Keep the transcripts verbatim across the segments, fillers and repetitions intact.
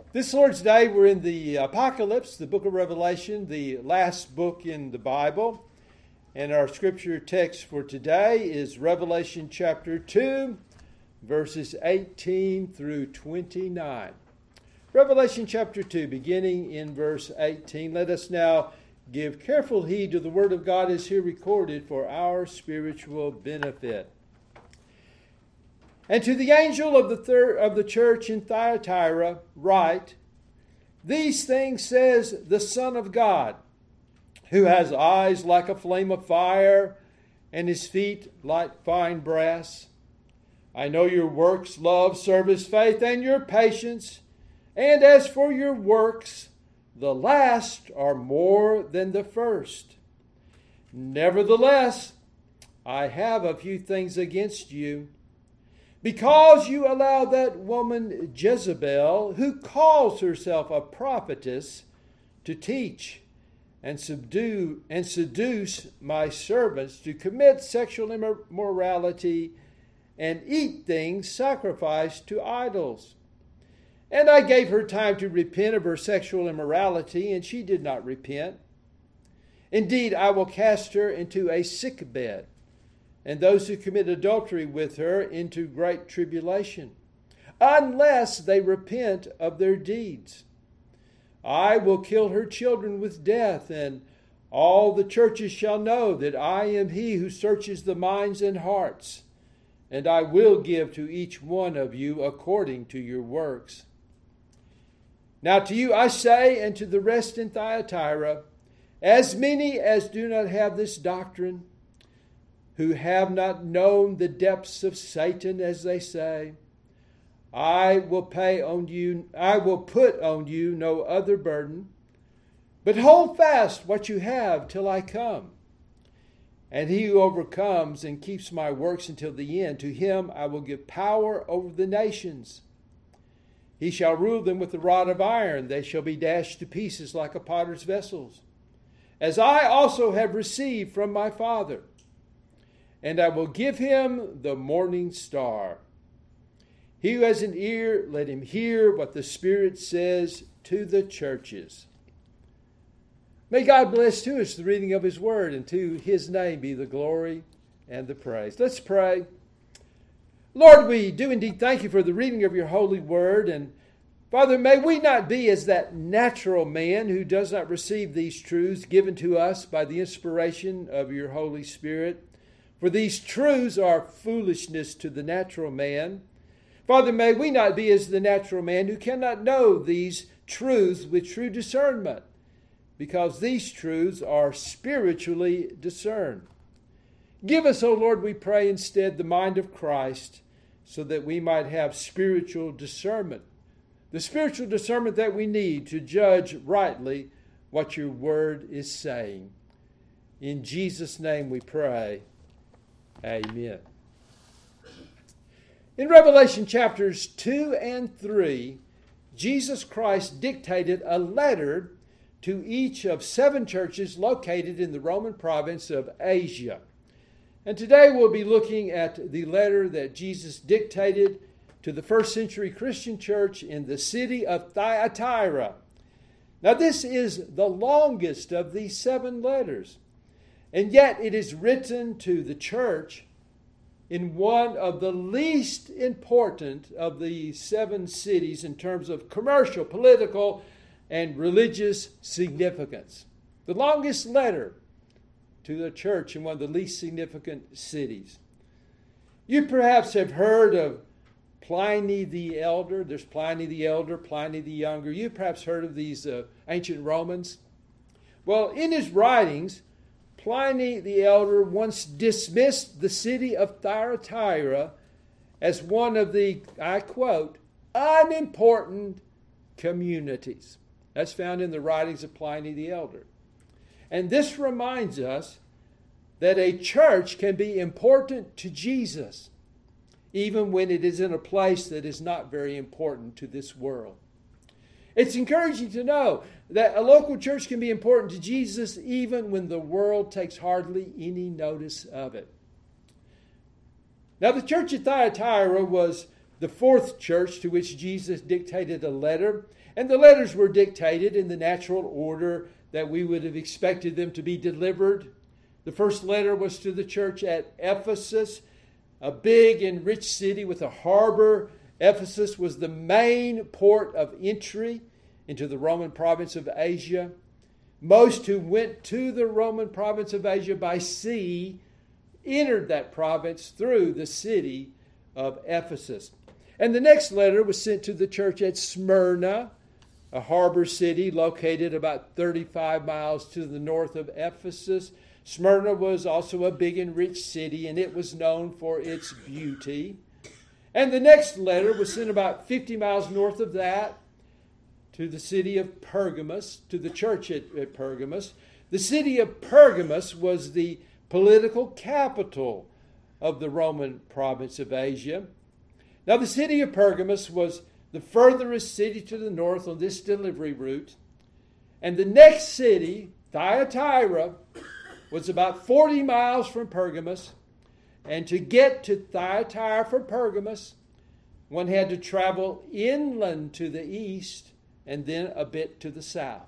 This Lord's Day, we're in the Apocalypse, the book of Revelation, the last book in the Bible. And our scripture text for today is Revelation chapter two, verses eighteen through twenty-nine. Revelation chapter two, beginning in verse eighteen. Let us now give careful heed to the word of God as here recorded for our spiritual benefit. And to the angel of the third of the church in Thyatira write, These things says the Son of God, who has eyes like a flame of fire, and his feet like fine brass. I know your works, love, service, faith, and your patience. And as for your works, the last are more than the first. Nevertheless, I have a few things against you, because you allow that woman Jezebel, who calls herself a prophetess, to teach and subdue and seduce my servants to commit sexual immorality and eat things sacrificed to idols. And I gave her time to repent of her sexual immorality, and she did not repent. Indeed, I will cast her into a sick bed, and those who commit adultery with her into great tribulation, unless they repent of their deeds. I will kill her children with death, and all the churches shall know that I am he who searches the minds and hearts, and I will give to each one of you according to your works. Now to you I say, and to the rest in Thyatira, as many as do not have this doctrine, who have not known the depths of Satan, as they say, I will pay on you, I will put on you no other burden, but hold fast what you have till I come. And he who overcomes and keeps my works until the end, to him I will give power over the nations. He shall rule them with a rod of iron. They shall be dashed to pieces like a potter's vessels, as I also have received from my Father. And I will give him the morning star. He who has an ear, let him hear what the Spirit says to the churches. May God bless to us the reading of his word, and to his name be the glory and the praise. Let's pray. Lord, we do indeed thank you for the reading of your holy word. And Father, may we not be as that natural man who does not receive these truths given to us by the inspiration of your Holy Spirit. For these truths are foolishness to the natural man. Father, may we not be as the natural man who cannot know these truths with true discernment, because these truths are spiritually discerned. Give us, O Lord, we pray, instead the mind of Christ, so that we might have spiritual discernment, the spiritual discernment that we need to judge rightly what your word is saying. In Jesus' name we pray. Amen. In Revelation chapters two and three, Jesus Christ dictated a letter to each of seven churches located in the Roman province of Asia. And today we'll be looking at the letter that Jesus dictated to the first century Christian church in the city of Thyatira. Now this is the longest of these seven letters. And yet it is written to the church in one of the least important of the seven cities in terms of commercial, political, and religious significance. The longest letter to the church in one of the least significant cities. You perhaps have heard of Pliny the Elder. There's Pliny the Elder, Pliny the Younger. You perhaps heard of these uh, ancient Romans. Well, in his writings, Pliny the Elder once dismissed the city of Thyatira as one of the, I quote, unimportant communities. That's found in the writings of Pliny the Elder. And this reminds us that a church can be important to Jesus, even when it is in a place that is not very important to this world. It's encouraging to know that a local church can be important to Jesus even when the world takes hardly any notice of it. Now, the church at Thyatira was the fourth church to which Jesus dictated a letter. And the letters were dictated in the natural order that we would have expected them to be delivered. The first letter was to the church at Ephesus, a big and rich city with a harbor. Ephesus was the main port of entry into the Roman province of Asia. Most who went to the Roman province of Asia by sea entered that province through the city of Ephesus. And the next letter was sent to the church at Smyrna, a harbor city located about thirty-five miles to the north of Ephesus. Smyrna was also a big and rich city, and it was known for its beauty. And the next letter was sent about fifty miles north of that to the city of Pergamos, to the church at, at Pergamos. The city of Pergamos was the political capital of the Roman province of Asia. Now, the city of Pergamos was the furthest city to the north on this delivery route. And the next city, Thyatira, was about forty miles from Pergamos. And to get to Thyatira from Pergamos, one had to travel inland to the east and then a bit to the south.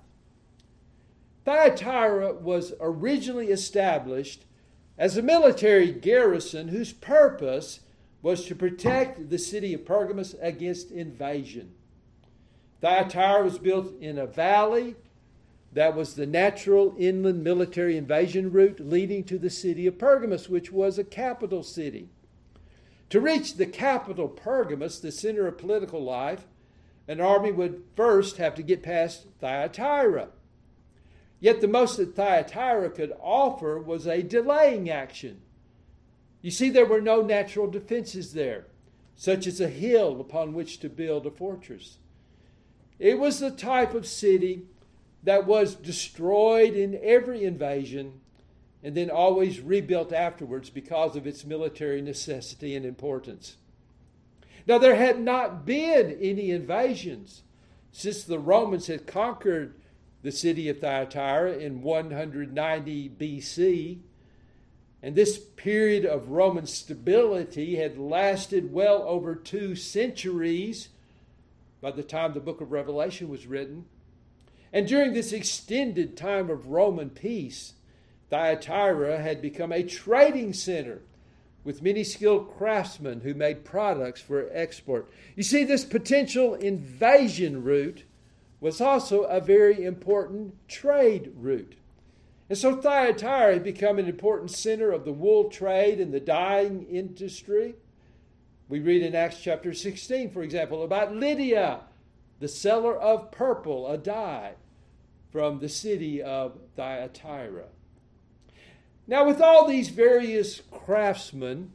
Thyatira was originally established as a military garrison whose purpose was to protect the city of Pergamos against invasion. Thyatira was built in a valley that was the natural inland military invasion route leading to the city of Pergamos, which was a capital city. To reach the capital, Pergamos, the center of political life, an army would first have to get past Thyatira. Yet the most that Thyatira could offer was a delaying action. You see, there were no natural defenses there, such as a hill upon which to build a fortress. It was the type of city that was destroyed in every invasion and then always rebuilt afterwards because of its military necessity and importance. Now, there had not been any invasions since the Romans had conquered the city of Thyatira in one hundred ninety B C, and this period of Roman stability had lasted well over two centuries by the time the book of Revelation was written. And during this extended time of Roman peace, Thyatira had become a trading center with many skilled craftsmen who made products for export. You see, this potential invasion route was also a very important trade route. And so Thyatira had become an important center of the wool trade and the dyeing industry. We read in Acts chapter sixteen, for example, about Lydia, the seller of purple, a dye, from the city of Thyatira. Now, with all these various craftsmen,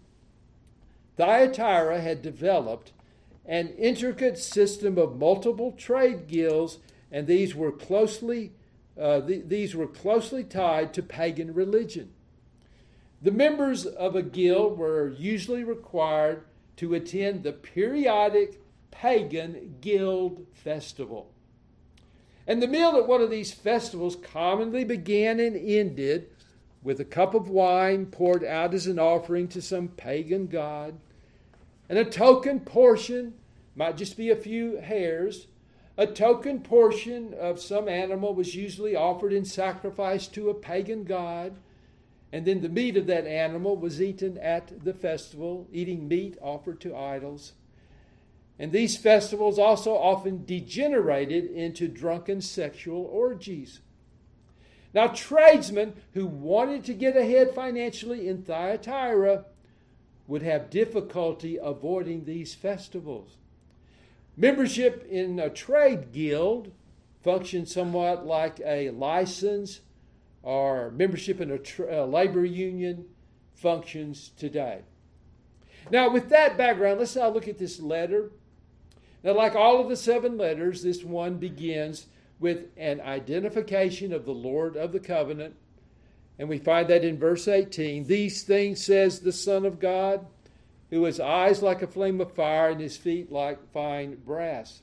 Thyatira had developed an intricate system of multiple trade guilds, and these were closely uh, th- these were closely tied to pagan religion. The members of a guild were usually required to attend the periodic pagan guild festival. And the meal at one of these festivals commonly began and ended with a cup of wine poured out as an offering to some pagan god. And a token portion, might just be a few hairs, a token portion of some animal was usually offered in sacrifice to a pagan god. And then the meat of that animal was eaten at the festival, eating meat offered to idols. And these festivals also often degenerated into drunken sexual orgies. Now, tradesmen who wanted to get ahead financially in Thyatira would have difficulty avoiding these festivals. Membership in a trade guild functioned somewhat like a license, or membership in a, tra- a labor union functions today. Now, with that background, let's now look at this letter. Now, like all of the seven letters, this one begins with an identification of the Lord of the covenant. And we find that in verse eighteen. These things says the Son of God, who has eyes like a flame of fire and his feet like fine brass.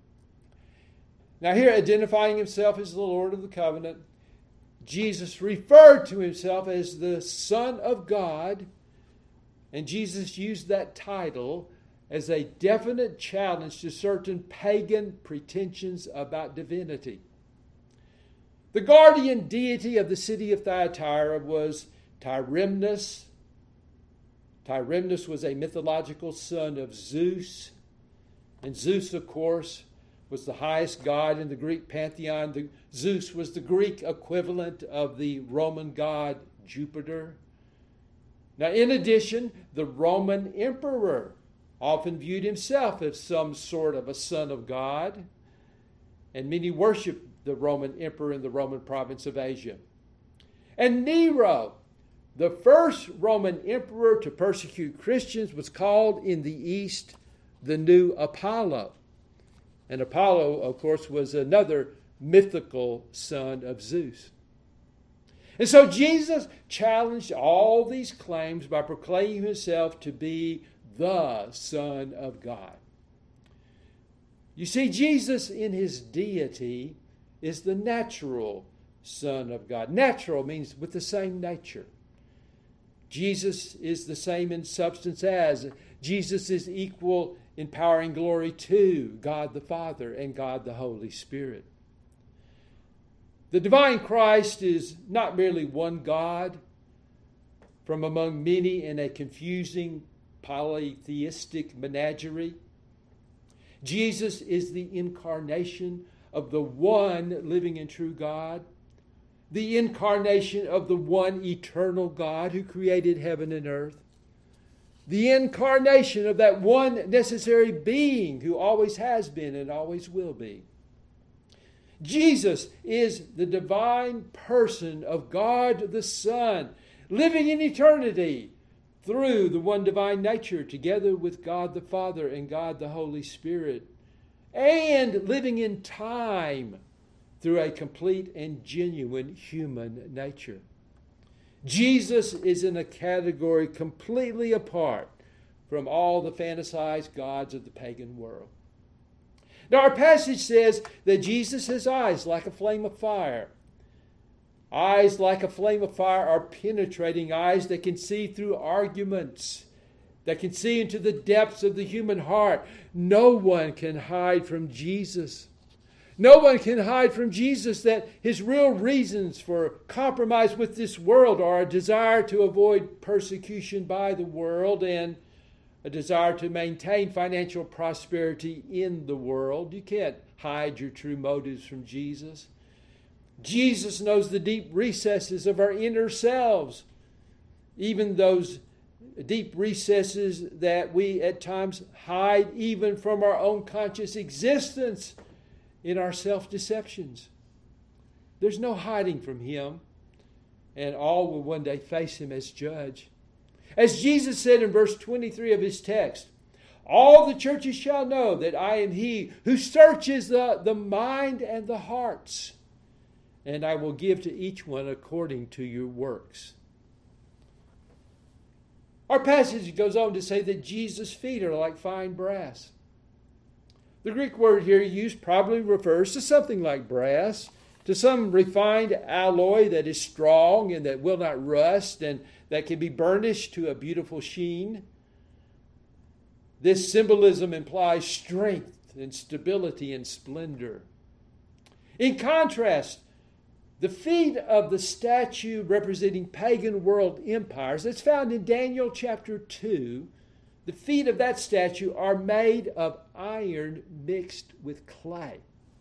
Now here, identifying himself as the Lord of the covenant, Jesus referred to himself as the Son of God. And Jesus used that title as a definite challenge to certain pagan pretensions about divinity. The guardian deity of the city of Thyatira was Tyremnus. Tyremnus was a mythological son of Zeus. And Zeus, of course, was the highest god in the Greek pantheon. The, Zeus was the Greek equivalent of the Roman god Jupiter. Now, in addition, the Roman emperor often viewed himself as some sort of a son of God, and many worshiped the Roman emperor in the Roman province of Asia. And Nero, the first Roman emperor to persecute Christians, was called in the East the new Apollo. And Apollo, of course, was another mythical son of Zeus. And so Jesus challenged all these claims by proclaiming himself to be the Son of God. You see, Jesus in his deity is the natural Son of God. Natural means with the same nature. Jesus is the same in substance as. Jesus is equal in power and glory to God the Father and God the Holy Spirit. The divine Christ is not merely one God from among many in a confusing polytheistic menagerie. Jesus is the incarnation of the one living and true God, the incarnation of the one eternal God who created heaven and earth, the incarnation of that one necessary being who always has been and always will be. Jesus is the divine person of God the Son, living in eternity through the one divine nature, together with God the Father and God the Holy Spirit, and living in time through a complete and genuine human nature. Jesus is in a category completely apart from all the fantasized gods of the pagan world. Now, our passage says that Jesus has eyes like a flame of fire. Eyes like a flame of fire are penetrating eyes that can see through arguments, that can see into the depths of the human heart. No one can hide from Jesus. No one can hide from Jesus that his real reasons for compromise with this world are a desire to avoid persecution by the world and a desire to maintain financial prosperity in the world. You can't hide your true motives from Jesus. Jesus knows the deep recesses of our inner selves, even those deep recesses that we at times hide even from our own conscious existence in our self-deceptions. There's no hiding from him, and all will one day face him as judge. As Jesus said in verse twenty-three of his text, all the churches shall know that I am he who searches the, the mind and the hearts, and I will give to each one according to your works. Our passage goes on to say that Jesus' feet are like fine brass. The Greek word here used probably refers to something like brass, to some refined alloy that is strong and that will not rust and that can be burnished to a beautiful sheen. This symbolism implies strength and stability and splendor. In contrast, the feet of the statue representing pagan world empires, that's found in Daniel chapter two, the feet of that statue are made of iron mixed with clay.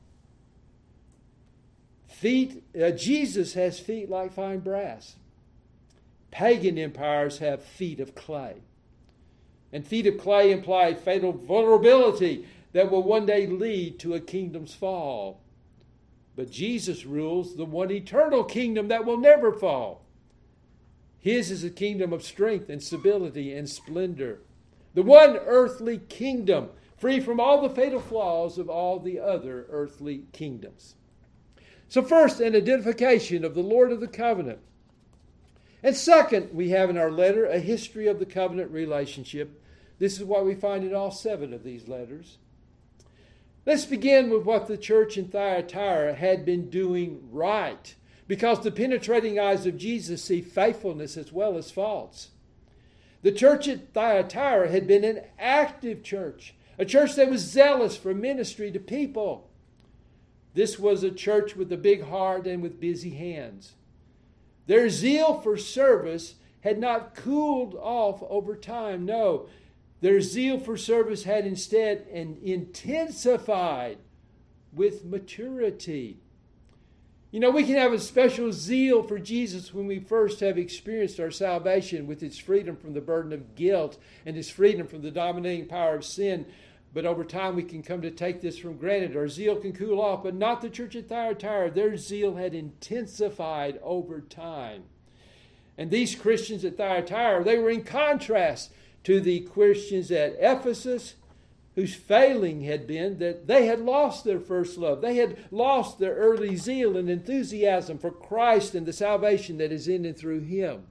Feet, uh, Jesus has feet like fine brass. Pagan empires have feet of clay. And feet of clay imply fatal vulnerability that will one day lead to a kingdom's fall. But Jesus rules the one eternal kingdom that will never fall. His is a kingdom of strength and stability and splendor. The one earthly kingdom, free from all the fatal flaws of all the other earthly kingdoms. So first, an identification of the Lord of the covenant. And second, we have in our letter a history of the covenant relationship. This is what we find in all seven of these letters. Let's begin with what the church in Thyatira had been doing right, because the penetrating eyes of Jesus see faithfulness as well as faults. The church at Thyatira had been an active church, a church that was zealous for ministry to people. This was a church with a big heart and with busy hands. Their zeal for service had not cooled off over time. No, their zeal for service had instead intensified with maturity. You know, we can have a special zeal for Jesus when we first have experienced our salvation with its freedom from the burden of guilt and its freedom from the dominating power of sin. But over time we can come to take this for granted. Our zeal can cool off, but not the church at Thyatira. Their zeal had intensified over time. And these Christians at Thyatira, they were in contrast to the Christians at Ephesus, whose failing had been that they had lost their first love. They had lost their early zeal and enthusiasm for Christ and the salvation that is in and through Him.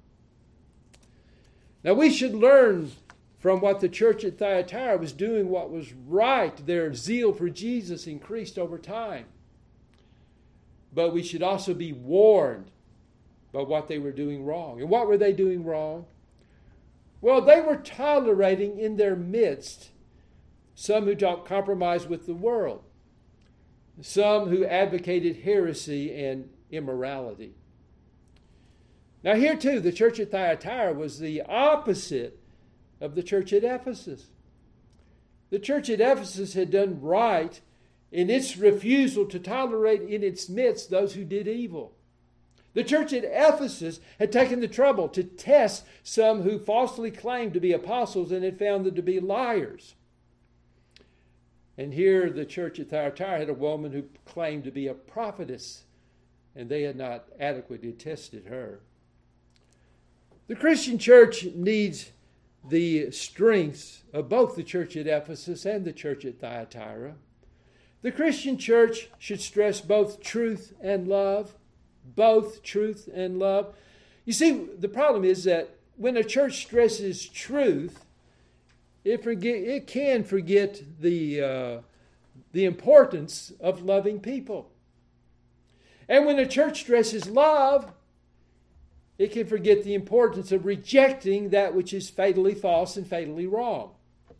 Now we should learn from what the church at Thyatira was doing what was right. Their zeal for Jesus increased over time. But we should also be warned by what they were doing wrong. And what were they doing wrong? Well, they were tolerating in their midst some who don't compromise with the world, some who advocated heresy and immorality. Now here too, the church at Thyatira was the opposite of the church at Ephesus. The church at Ephesus had done right in its refusal to tolerate in its midst those who did evil. The church at Ephesus had taken the trouble to test some who falsely claimed to be apostles and had found them to be liars. And here the church at Thyatira had a woman who claimed to be a prophetess, and they had not adequately tested her. The Christian church needs the strengths of both the church at Ephesus and the church at Thyatira. The Christian church should stress both truth and love, both truth and love. You see, the problem is that when a church stresses truth, it forget it can forget the uh, the importance of loving people. And when a church stresses love, it can forget the importance of rejecting that which is fatally false and fatally wrong.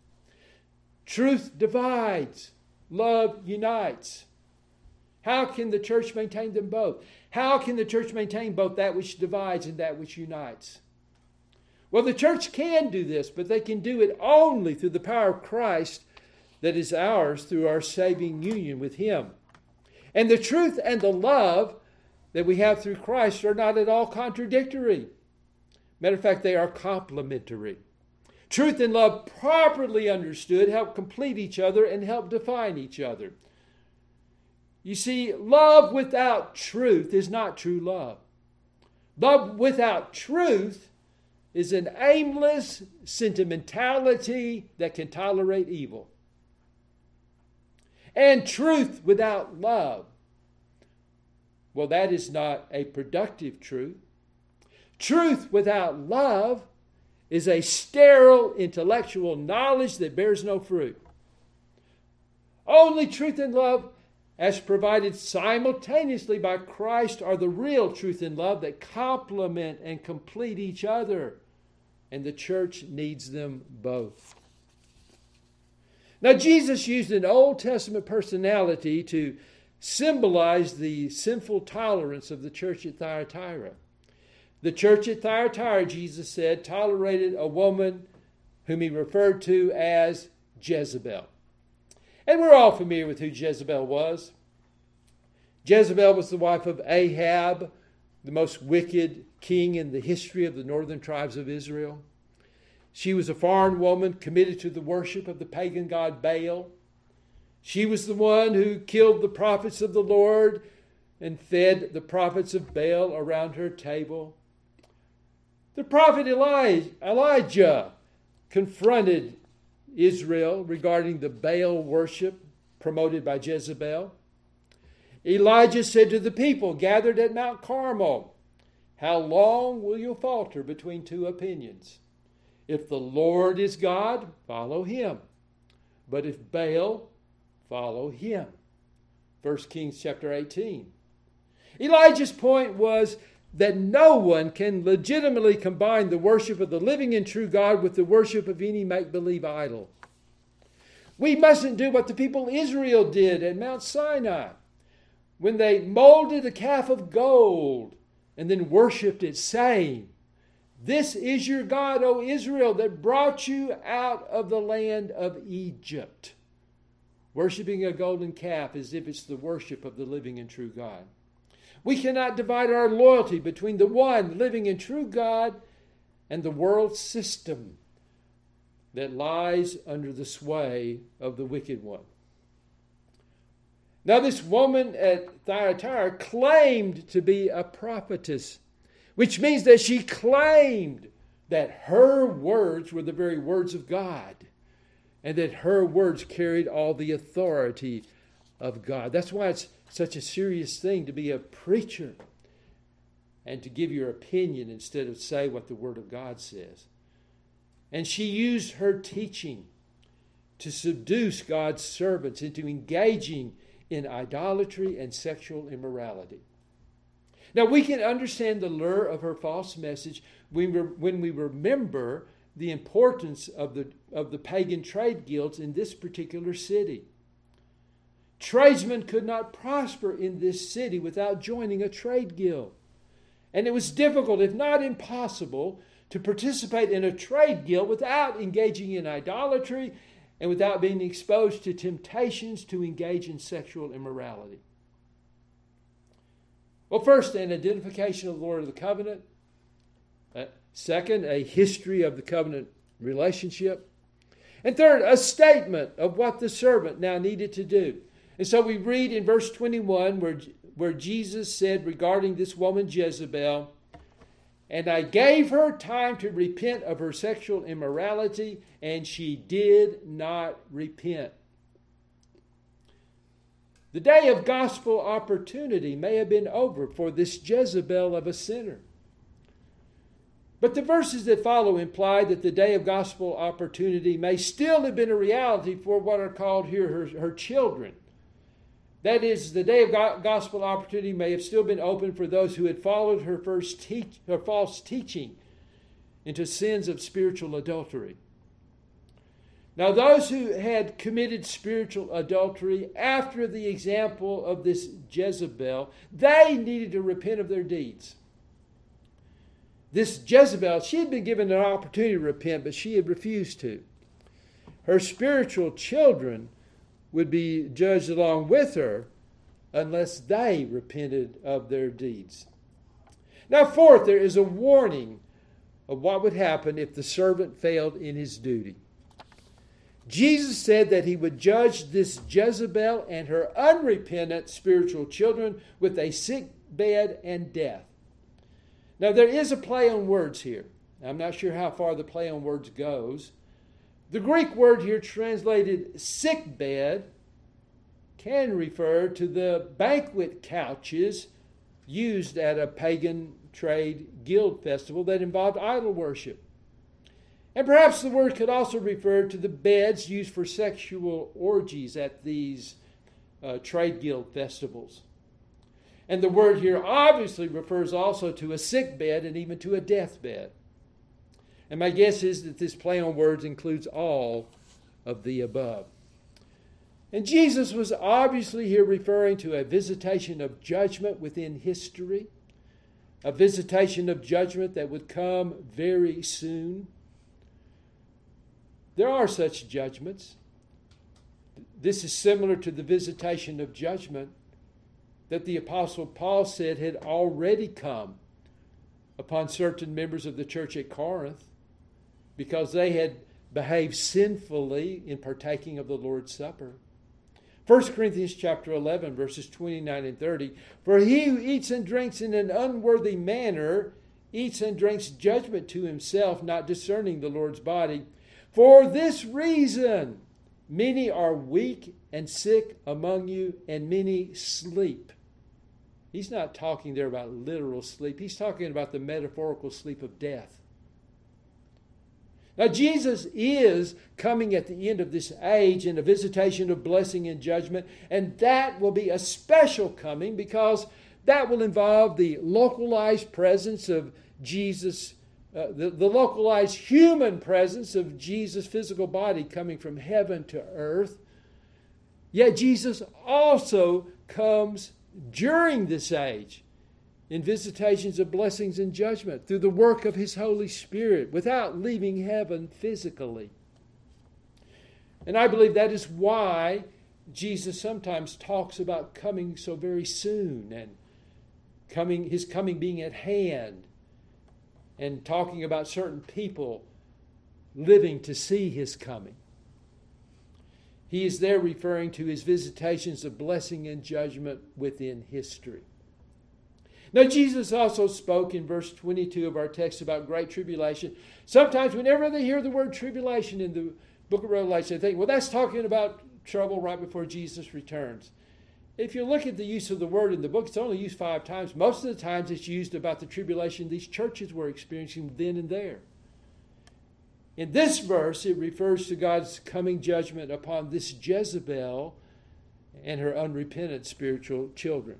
Truth divides, love unites. How can the church maintain them both? How can the church maintain both that which divides and that which unites? Well, the church can do this, but they can do it only through the power of Christ that is ours through our saving union with Him. And the truth and the love that we have through Christ are not at all contradictory. Matter of fact, they are complementary. Truth and love, properly understood, help complete each other and help define each other. You see, love without truth is not true love. Love without truth is an aimless sentimentality that can tolerate evil. And truth without love, well, that is not a productive truth. Truth without love is a sterile intellectual knowledge that bears no fruit. Only truth and love, as provided simultaneously by Christ, are the real truth and love that complement and complete each other. And the church needs them both. Now, Jesus used an Old Testament personality to symbolize the sinful tolerance of the church at Thyatira. The church at Thyatira, Jesus said, tolerated a woman whom he referred to as Jezebel. And we're all familiar with who Jezebel was. Jezebel was the wife of Ahab, the most wicked king in the history of the northern tribes of Israel. She was a foreign woman committed to the worship of the pagan god Baal. She was the one who killed the prophets of the Lord and fed the prophets of Baal around her table. The prophet Elijah confronted Israel regarding the Baal worship promoted by Jezebel. Elijah said to the people gathered at Mount Carmel, "How long will you falter between two opinions? If the Lord is God, follow Him. But if Baal, follow him." First Kings chapter eighteen. Elijah's point was that no one can legitimately combine the worship of the living and true God with the worship of any make-believe idol. We mustn't do what the people of Israel did at Mount Sinai, when they molded a calf of gold and then worshipped it, saying, "This is your God, O Israel, that brought you out of the land of Egypt." Worshipping a golden calf as if it's the worship of the living and true God. We cannot divide our loyalty between the one living and true God and the world system that lies under the sway of the wicked one. Now, this woman at Thyatira claimed to be a prophetess, which means that she claimed that her words were the very words of God, and that her words carried all the authority of God. That's why it's such a serious thing to be a preacher and to give your opinion instead of say what the Word of God says. And she used her teaching to seduce God's servants into engaging in idolatry and sexual immorality. Now, we can understand the lure of her false message when we remember the importance of the, of the pagan trade guilds in this particular city. Tradesmen could not prosper in this city without joining a trade guild. And it was difficult, if not impossible, to participate in a trade guild without engaging in idolatry and without being exposed to temptations to engage in sexual immorality. Well, first, an identification of the Lord of the covenant. Uh, second, a history of the covenant relationship. And third, a statement of what the servant now needed to do. And so we read in verse twenty-one where, where Jesus said regarding this woman Jezebel, "And I gave her time to repent of her sexual immorality, and she did not repent." The day of gospel opportunity may have been over for this Jezebel of a sinner. But the verses that follow imply that the day of gospel opportunity may still have been a reality for what are called here her, her children. That is, the day of gospel opportunity may have still been open for those who had followed her first teach, her false teaching into sins of spiritual adultery. Now, those who had committed spiritual adultery after the example of this Jezebel, they needed to repent of their deeds. This Jezebel, she had been given an opportunity to repent, but she had refused to. Her spiritual children would be judged along with her unless they repented of their deeds. Now, fourth, there is a warning of what would happen if the servant failed in his duty. Jesus said that he would judge this Jezebel and her unrepentant spiritual children with a sick bed and death. Now, there is a play on words here. I'm not sure how far the play on words goes. The Greek word here translated sick bed can refer to the banquet couches used at a pagan trade guild festival that involved idol worship. And perhaps the word could also refer to the beds used for sexual orgies at these uh, trade guild festivals. And the word here obviously refers also to a sick bed and even to a deathbed. And my guess is that this play on words includes all of the above. And Jesus was obviously here referring to a visitation of judgment within history, a visitation of judgment that would come very soon. There are such judgments. This is similar to the visitation of judgment that the Apostle Paul said had already come upon certain members of the church at Corinth because they had behaved sinfully in partaking of the Lord's Supper. First Corinthians chapter eleven, verses twenty-nine and thirty. "For he who eats and drinks in an unworthy manner eats and drinks judgment to himself, not discerning the Lord's body. For this reason, many are weak and sick among you, and many sleep." He's not talking there about literal sleep. He's talking about the metaphorical sleep of death. Now, Jesus is coming at the end of this age in a visitation of blessing and judgment, and that will be a special coming because that will involve the localized presence of Jesus, uh, the, the localized human presence of Jesus' physical body coming from heaven to earth. Yet Jesus also comes during this age in visitations of blessings and judgment through the work of His Holy Spirit without leaving heaven physically. And I believe that is why Jesus sometimes talks about coming so very soon and coming, His coming being at hand, and talking about certain people living to see His coming. He is there referring to His visitations of blessing and judgment within history. Now, Jesus also spoke in verse twenty-two of our text about great tribulation. Sometimes whenever they hear the word tribulation in the book of Revelation, they think, well, that's talking about trouble right before Jesus returns. If you look at the use of the word in the book, it's only used five times. Most of the times it's used about the tribulation these churches were experiencing then and there. In this verse, it refers to God's coming judgment upon this Jezebel and her unrepentant spiritual children.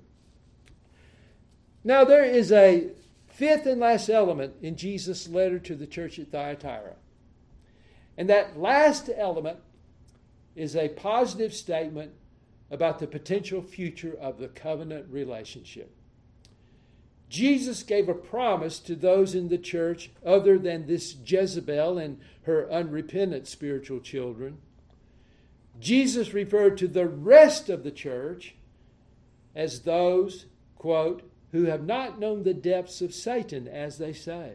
Now, there is a fifth and last element in Jesus' letter to the church at Thyatira. And that last element is a positive statement about the potential future of the covenant relationship. Jesus gave a promise to those in the church other than this Jezebel and her unrepentant spiritual children. Jesus referred to the rest of the church as those, quote, who have not known the depths of Satan, as they say.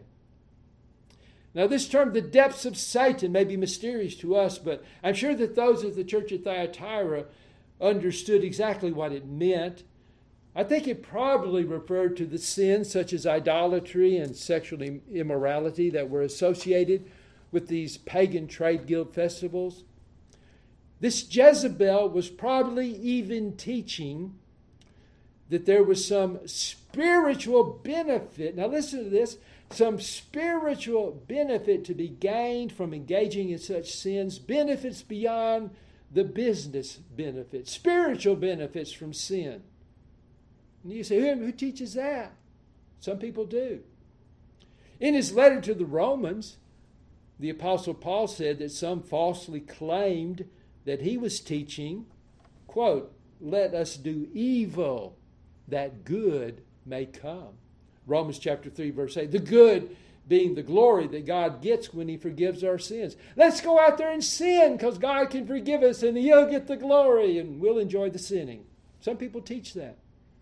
Now, this term, the depths of Satan, may be mysterious to us, but I'm sure that those at the church at Thyatira understood exactly what it meant. I think it probably referred to the sins such as idolatry and sexual immorality that were associated with these pagan trade guild festivals. This Jezebel was probably even teaching that there was some spiritual benefit. Now listen to this. Some spiritual benefit to be gained from engaging in such sins. Benefits beyond the business benefits. Spiritual benefits from sin. And you say, who, who teaches that? Some people do. In his letter to the Romans, the Apostle Paul said that some falsely claimed that he was teaching, quote, let us do evil that good may come. Romans chapter three, verse eight. The good being the glory that God gets when He forgives our sins. Let's go out there and sin because God can forgive us and He'll get the glory and we'll enjoy the sinning. Some people teach that.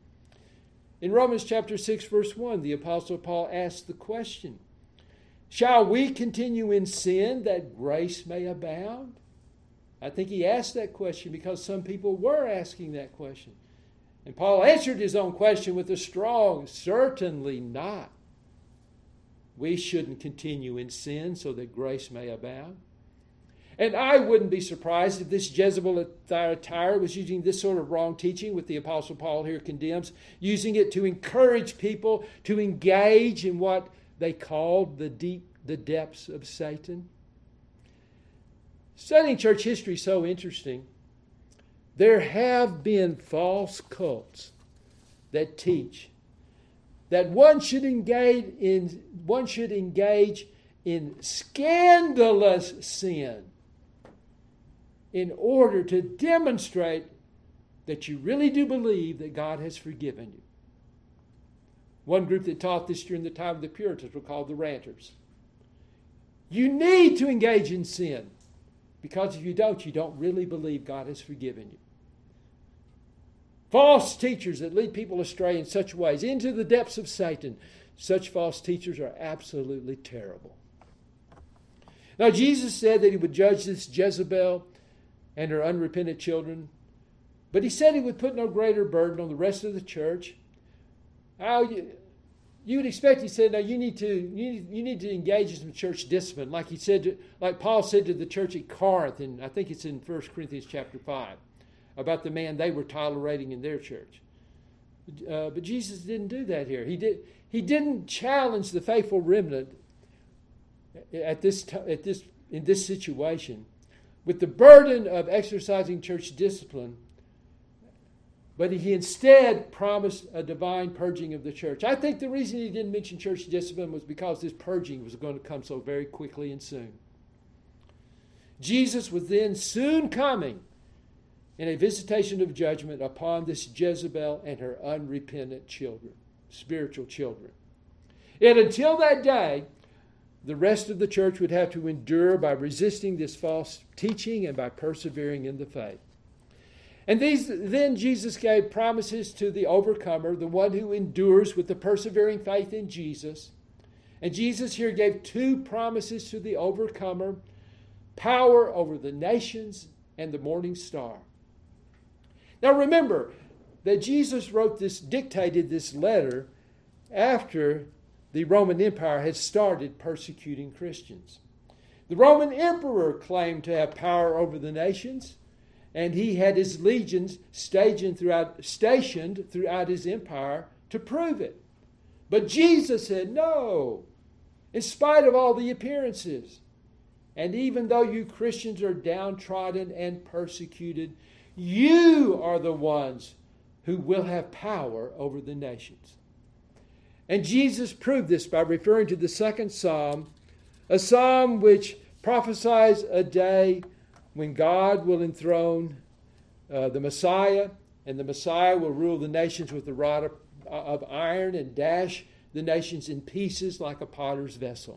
In Romans chapter six, verse one, the Apostle Paul asked the question, shall we continue in sin that grace may abound? I think he asked that question because some people were asking that question. And Paul answered his own question with a strong, certainly not. We shouldn't continue in sin so that grace may abound. And I wouldn't be surprised if this Jezebel at Thyatira was using this sort of wrong teaching, which the Apostle Paul here condemns, using it to encourage people to engage in what they called the deep, the depths of Satan. Studying church history is so interesting. There have been false cults that teach that one should engage in one should engage in scandalous sin in order to demonstrate that you really do believe that God has forgiven you. One group that taught this during the time of the Puritans were called the Ranters. You need to engage in sin because if you don't, you don't really believe God has forgiven you. False teachers that lead people astray in such ways into the depths of Satan. Such false teachers are absolutely terrible. Now, Jesus said that He would judge this Jezebel and her unrepentant children, but He said He would put no greater burden on the rest of the church. How you, you would expect, He said, now you need to you need, you need to engage in some church discipline, like He said, to, like Paul said to the church at Corinth, and I think it's in First Corinthians chapter five. About the man they were tolerating in their church. Uh, but Jesus didn't do that here. He did. He didn't challenge the faithful remnant at this t- at this in this situation with the burden of exercising church discipline But he instead promised a divine purging of the church. I think the reason he didn't mention church discipline was because this purging was going to come so very quickly and soon. Jesus was then soon coming in a visitation of judgment upon this Jezebel and her unrepentant children, spiritual children. And until that day, the rest of the church would have to endure by resisting this false teaching and by persevering in the faith. And these then Jesus gave promises to the overcomer, the one who endures with the persevering faith in Jesus. And Jesus here gave two promises to the overcomer: power over the nations and the morning star. Now remember that Jesus wrote this, dictated this letter after the Roman Empire had started persecuting Christians. The Roman emperor claimed to have power over the nations, and he had his legions stationed throughout, stationed throughout his empire to prove it. But Jesus said, no, in spite of all the appearances, and even though you Christians are downtrodden and persecuted, you are the ones who will have power over the nations. And Jesus proved this by referring to the second psalm, a psalm which prophesies a day when God will enthrone uh, the Messiah, and the Messiah will rule the nations with a rod of, of iron and dash the nations in pieces like a potter's vessel.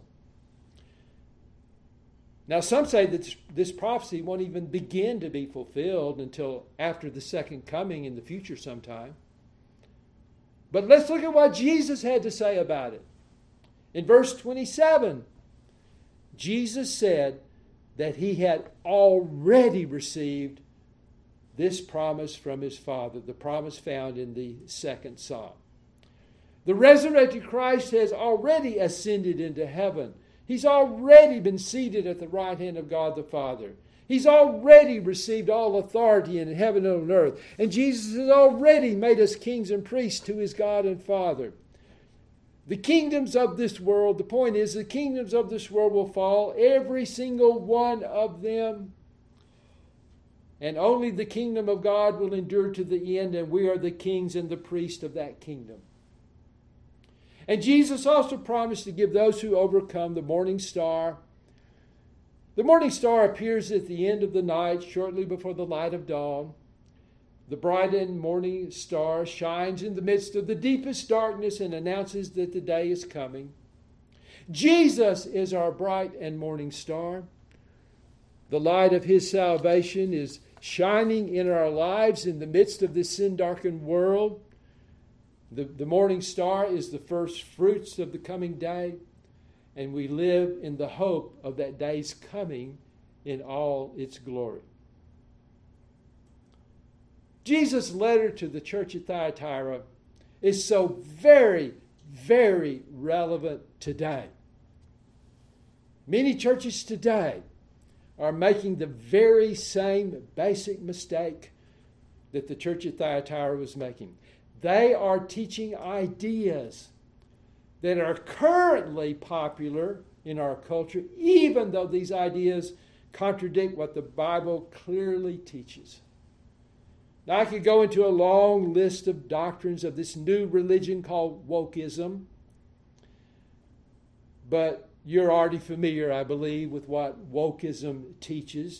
Now, some say that this prophecy won't even begin to be fulfilled until after the second coming in the future sometime. But let's look at what Jesus had to say about it. In verse twenty-seven, Jesus said that he had already received this promise from his Father, the promise found in the second psalm. The resurrected Christ has already ascended into heaven. He's already been seated at the right hand of God the Father. He's already received all authority in heaven and on earth. And Jesus has already made us kings and priests to his God and Father. The kingdoms of this world, the point is, the kingdoms of this world will fall, every single one of them. And only the kingdom of God will endure to the end, and we are the kings and the priests of that kingdom. And Jesus also promised to give those who overcome the morning star. The morning star appears at the end of the night, shortly before the light of dawn. The bright and morning star shines in the midst of the deepest darkness and announces that the day is coming. Jesus is our bright and morning star. The light of his salvation is shining in our lives in the midst of this sin-darkened world. The, the morning star is the first fruits of the coming day, and we live in the hope of that day's coming in all its glory. Jesus' letter to the church at Thyatira is so very, very relevant today. Many churches today are making the very same basic mistake that the church at Thyatira was making. They are teaching ideas that are currently popular in our culture, even though these ideas contradict what the Bible clearly teaches. Now, I could go into a long list of doctrines of this new religion called wokeism, but you're already familiar, I believe, with what wokeism teaches.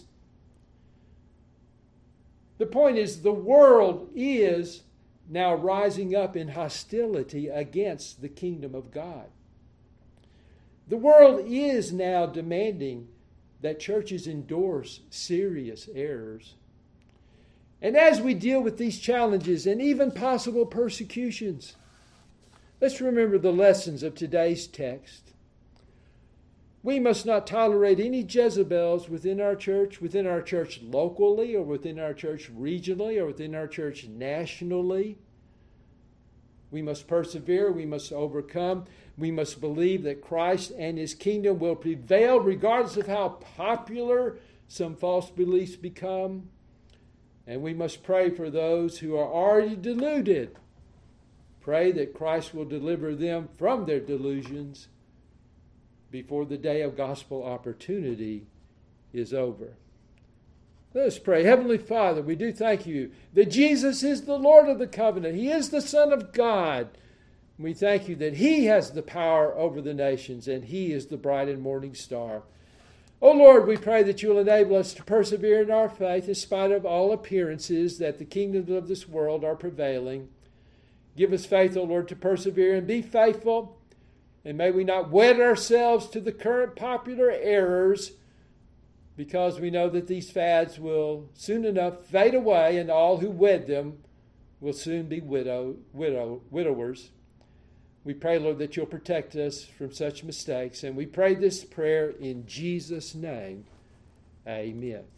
The point is, the world is now rising up in hostility against the kingdom of God. The world is now demanding that churches endorse serious errors. And as we deal with these challenges and even possible persecutions, let's remember the lessons of today's text. We must not tolerate any Jezebels within our church, within our church locally, or within our church regionally, or within our church nationally. We must persevere. We must overcome. We must believe that Christ and his kingdom will prevail regardless of how popular some false beliefs become. And we must pray for those who are already deluded. Pray that Christ will deliver them from their delusions before the day of gospel opportunity is over. Let us pray. Heavenly Father, we do thank you that Jesus is the Lord of the covenant. He is the Son of God. We thank you that He has the power over the nations, and He is the bright and morning star. Oh Lord, we pray that you will enable us to persevere in our faith in spite of all appearances that the kingdoms of this world are prevailing. Give us faith, O Lord, to persevere and be faithful. And may we not wed ourselves to the current popular errors, because we know that these fads will soon enough fade away, and all who wed them will soon be widow, widow, widowers. We pray, Lord, that you'll protect us from such mistakes. And we pray this prayer in Jesus' name. Amen.